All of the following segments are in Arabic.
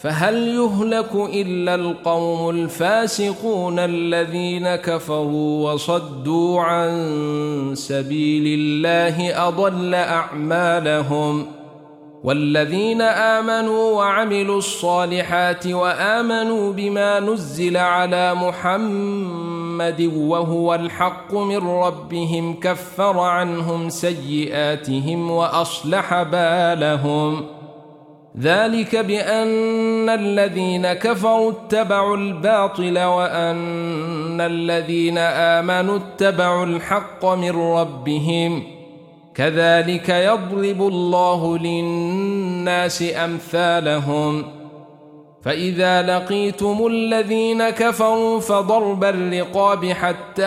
فهل يهلك إلا القوم الفاسقون الذين كفروا وصدوا عن سبيل الله أضل أعمالهم. والذين آمنوا وعملوا الصالحات وآمنوا بما نزل على محمد وهو الحق من ربهم كفر عنهم سيئاتهم وأصلح بالهم. ذلك بأن الذين كفروا اتبعوا الباطل وأن الذين آمنوا اتبعوا الحق من ربهم. كذلك يضرب الله للناس أمثالهم. فإذا لقيتم الذين كفروا فضرب الرقاب حتى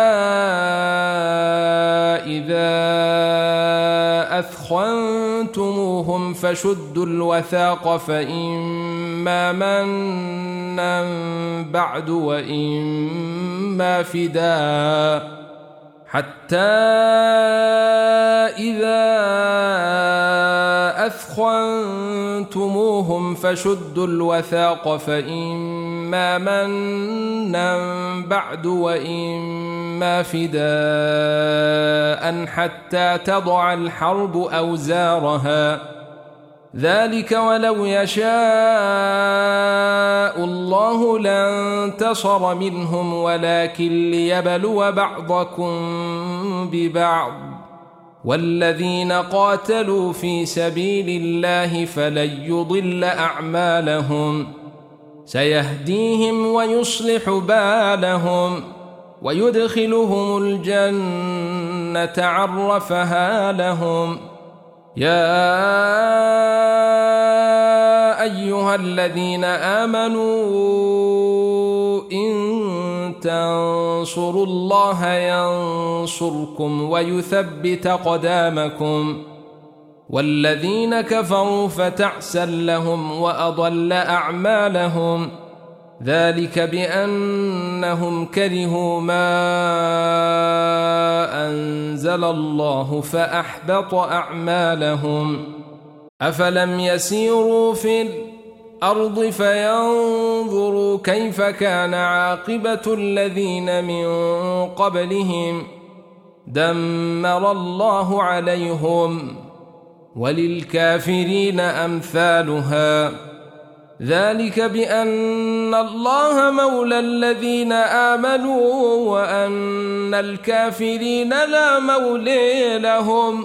إذا أثخنتموهم فشدوا الوثاق فإما منا بعد وإما فداء حتى إذا أثخنتموهم فشدوا الوثاق فإما منا بعد وإما فداء حتى تضع الحرب أوزارها. ذلك ولو يشاء الله لانتصر منهم ولكن ليبلو بعضكم ببعض. والذين قاتلوا في سبيل الله فلن يضل أعمالهم. سيهديهم ويصلح بالهم ويدخلهم الجنة عرفها لهم. يا أيها الذين آمنوا إن تنصروا الله ينصركم ويثبت أقدامكم. والذين كفروا فتعسا لهم وأضل أعمالهم. ذلك بأنهم كرهوا ما أنزل الله فأحبط أعمالهم. أفلم يسيروا في الأرض فينظروا كيف كان عاقبة الذين من قبلهم دمر الله عليهم وللكافرين أمثالها. ذلك بأن الله مولى الذين آمنوا وأن الكافرين لا مولى لهم.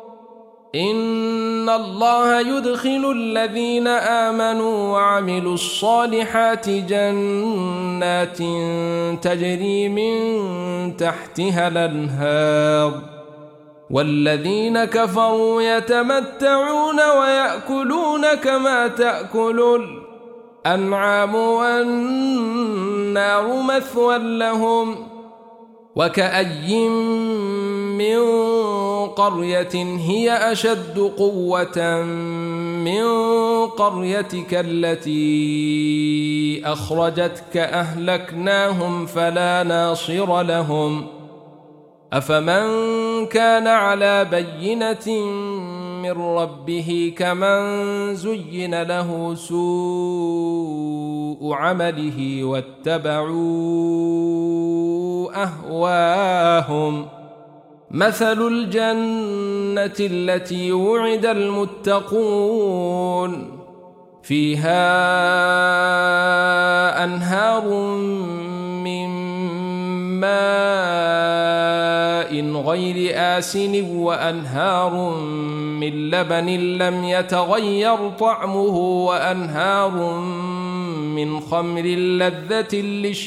إن الله يدخل الذين آمنوا وعملوا الصالحات جنات تجري من تحتها الأنهار. والذين كفروا يتمتعون ويأكلون كما تأكل الأنعام والنار مثوى لهم. وكأي من قرية هي أشد قوة من قريتك التي أخرجتك أهلكناهم فلا ناصر لهم. أفمن كان على بينة من ربه كمن زين له سوء عمله واتبعوا أهواهم. مثل الجنة التي وعد المتقون فيها أنهار من ماء غير آسن وأنهار من لبن لم يتغير طعمه وأنهار من خمر لذة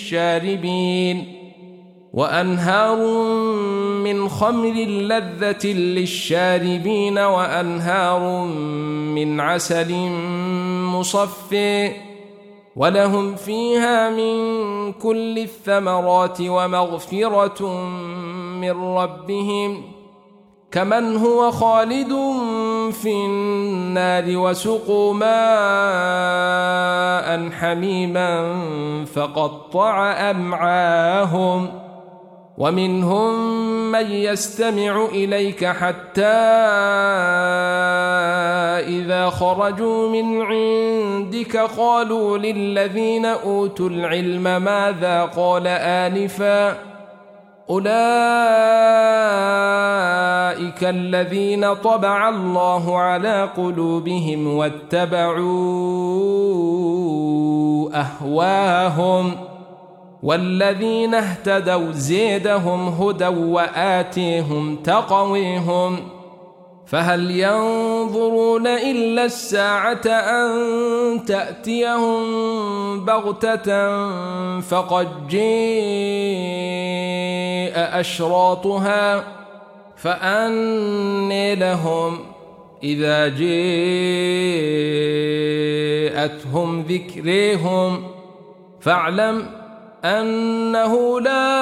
للشاربين وأنهار من عسل مصفى ولهم فيها من كل الثمرات ومغفرة من ربهم كمن هو خالد في النار وسقوا ماء حميما فقطع أمعاهم. ومنهم من يستمع إليك حتى إذا خرجوا من عندك قالوا للذين أوتوا العلم ماذا قال آنفا أولئك الذين طبع الله على قلوبهم واتبعوا أهواهم والذين اهتدوا زيدهم هدى وآتيهم تقويهم فهل ينظرون إلا الساعة أن تأتيهم بغتة فقد جاء أشراطها فأنى لهم إذا جاءتهم ذكريهم فاعلم أنه لا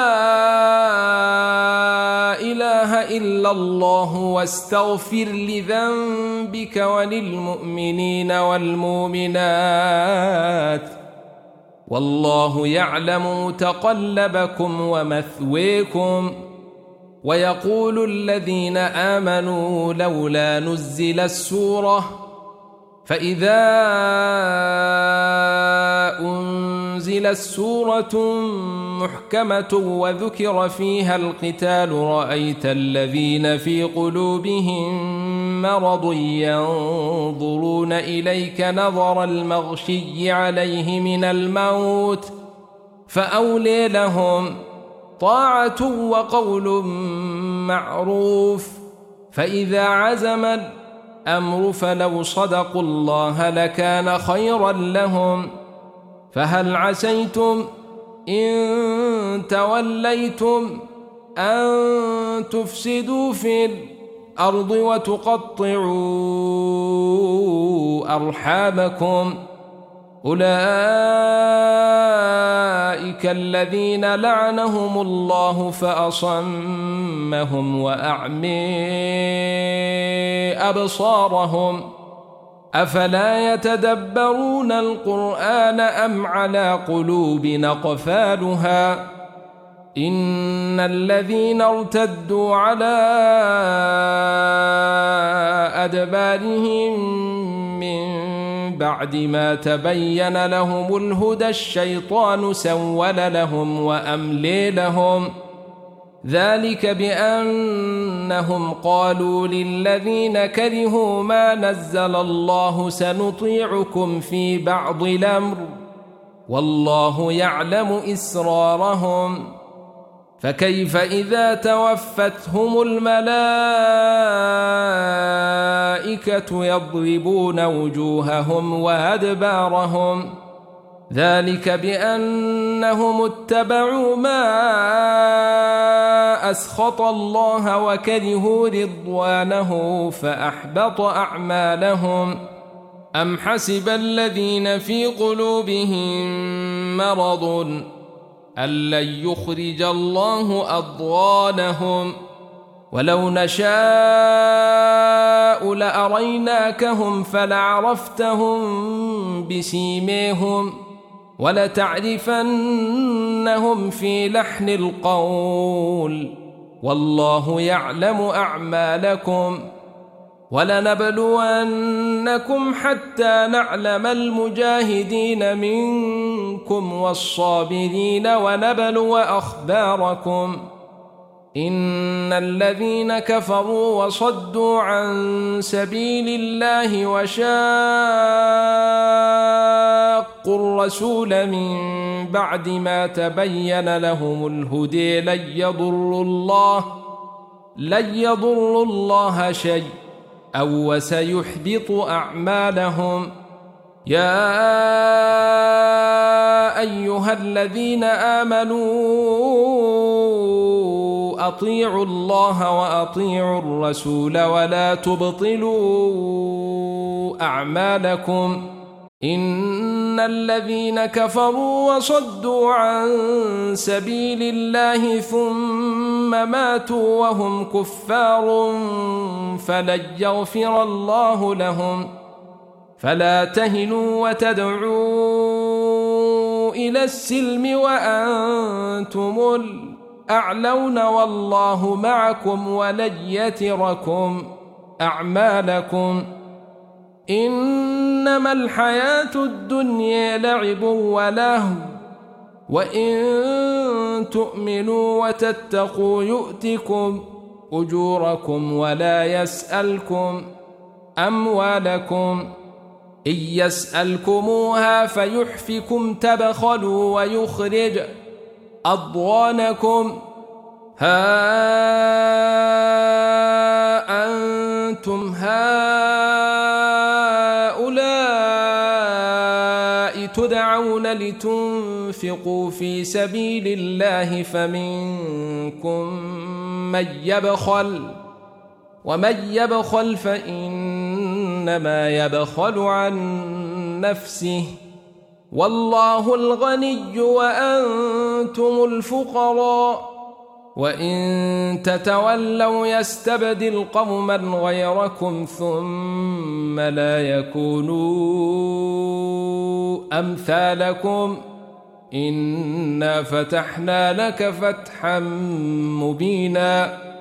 إله إلا الله واستغفر لذنبك وللمؤمنين والمؤمنات والله يعلم متقلبكم ومثويكم ويقول الذين آمنوا لولا نزل السورة فإذا أنزلت سورة محكمة وذكر فيها القتال رأيت الذين في قلوبهم مرض ينظرون إليك نظر المغشي عليه من الموت فأولي لهم طاعة وقول معروف فإذا عزم الأمر فلو صدقوا الله لكان خيرا لهم فهل عسيتم إن توليتم أن تفسدوا في الأرض وتقطعوا أرحامكم أولئك الذين لعنهم الله فأصمهم وأعمي أبصارهم أفلا يتدبرون القرآن أم على قلوب أقفالها إن الذين ارتدوا على أدبارهم من بعد ما تبين لهم الهدى الشيطان سول لهم وأملي لهم ذلك بأنهم قالوا للذين كرهوا ما نزل الله سنطيعكم في بعض الأمر والله يعلم إسرارهم فكيف إذا توفتهم الملائكة يضربون وجوههم وأدبارهم ذلك بأنهم اتبعوا ما أسخط الله وكرهوا رضوانه فأحبط أعمالهم أم حسب الذين في قلوبهم مرض أن لن يخرج الله أضغانهم ولو نشاء لأريناكهم فلعرفتهم بسيميهم ولتعرفنهم في لحن القول والله يعلم أعمالكم ولنبلونكم حتى نعلم المجاهدين منكم والصابرين ونبلو أخباركم إن الذين كفروا وصدوا عن سبيل الله وشاقوا الرسول من بعد ما تبين لهم الهدى لن يضروا الله شيئا أو سيحبط أعمالهم يا أيها الذين آمنوا أطيعوا الله وأطيعوا الرسول ولا تبطلوا أعمالكم إن الذين كفروا وصدوا عن سبيل الله ثم ماتوا وهم كفار فلن يغفر الله لهم فلا تهنوا وتدعوا إلى السلم وأنتم الأعلون والله معكم ولن يتركم أعمالكم إنما الحياة الدنيا لعب ولهو وإن تؤمنوا وتتقوا يؤتكم أجوركم ولا يسألكم أموالكم إن يسألكموها فيحفكم تبخلوا ويخرج أضغانكم ها أنتم هؤلاء تدعون لتنفقوا في سبيل الله فمنكم من يبخل ومن يبخل فإنما يبخل عن نفسه والله الغني وأنتم الفقراء وإن تتولوا يستبدل قوما غيركم ثم لا يكونوا أمثالكم إنا فتحنا لك فتحا مبينا